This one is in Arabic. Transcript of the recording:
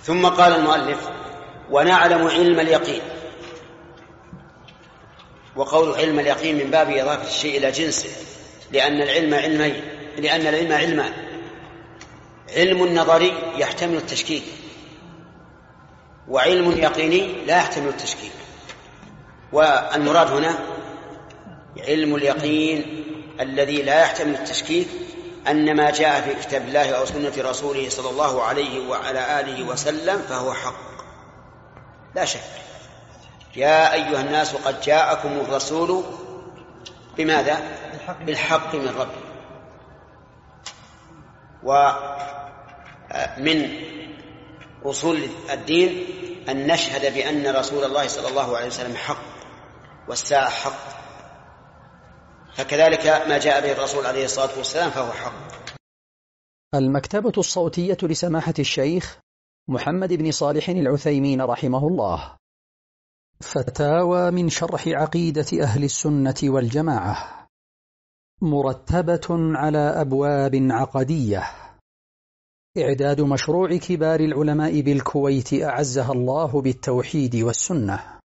ثم قال المؤلف: ونعلم علم اليقين. وقول علم اليقين من باب إضافة الشيء إلى جنسه، لأن العلم علمان: علم نظري يحتمل التشكيك، وعلم يقيني لا يحتمل التشكيك. والمراد هنا علم اليقين الذي لا يحتمل التشكيك، أن ما جاء في كتاب الله أو سنة رسوله صلى الله عليه وعلى آله وسلم فهو حق لا شك. يا أيها الناس قد جاءكم الرسول بماذا؟ بالحق من ربكم. ومن أصول الدين أن نشهد بأن رسول الله صلى الله عليه وسلم حق والساعة حق، فكذلك ما جاء به الرسول عليه الصلاة والسلام فهو حق. المكتبة الصوتية لسماحة الشيخ محمد بن صالح العثيمين رحمه الله. فتاوى من شرح عقيدة أهل السنة والجماعة، مرتبة على أبواب عقدية. إعداد مشروع كبار العلماء بالكويت أعزها الله بالتوحيد والسنة.